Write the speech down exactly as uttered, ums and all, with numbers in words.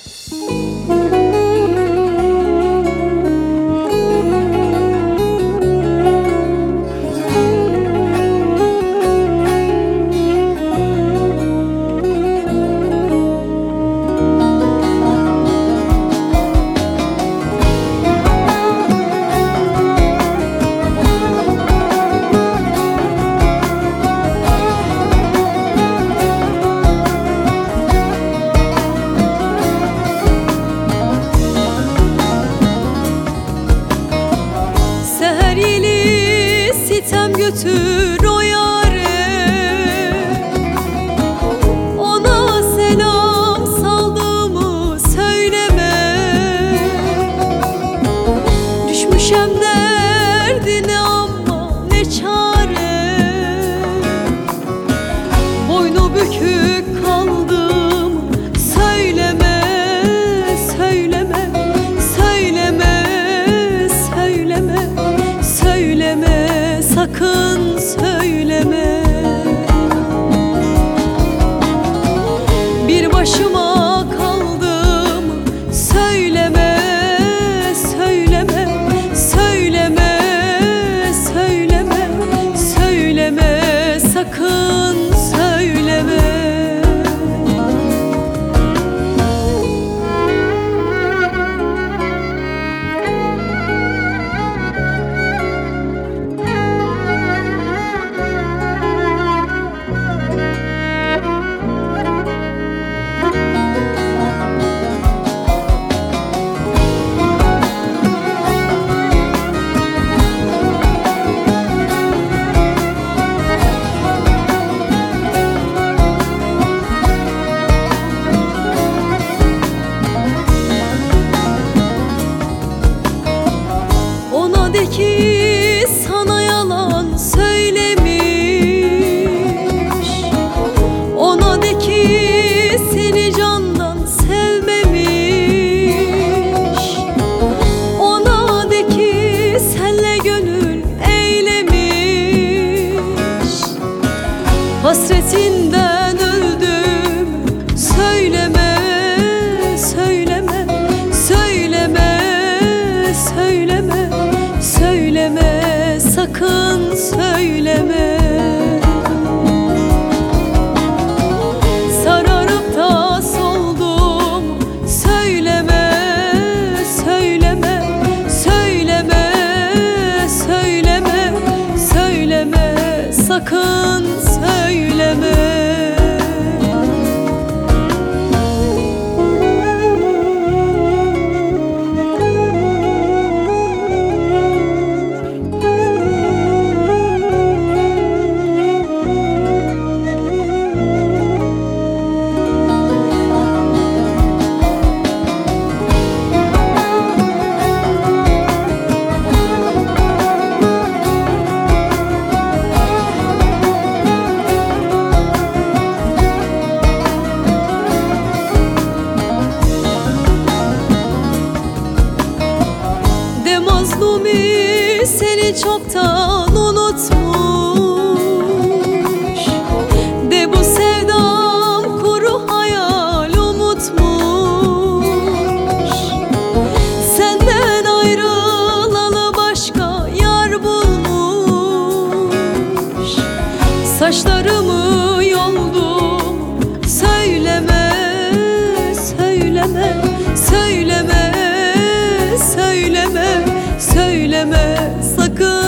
Sitem götür o yâre, ona selam saldığımı söyleme. Düşmüşem derdine ama ne çare, boynu bükük kaldım söyleme, söyleme, söyleme, söyleme, söyleme. Sakın söyleme. Bir başıma kaldım söyleme, söyleme, söyleme, söyleme, söyleme, sakın söyleme. De ki sana yalan söylemiş, ona de ki seni candan sevmemiş, ona de ki senle gönül eylemiş. Hasretinden öldüm söyleme, söyleme, söyleme, söyleme, söyleme, sakın söyleme. Sararıp da soldum söyleme, söyleme, söyleme, söyleme, söyleme, sakın söyleme. Mazlumi seni çoktan unutmuş, de bu sevdam kuru hayal umutmuş. Senden ayrılalı başka yar bulmuş. Saçlarımı yoldum söyleme, söyleme, söyleme, söyleme, söyleme, sakın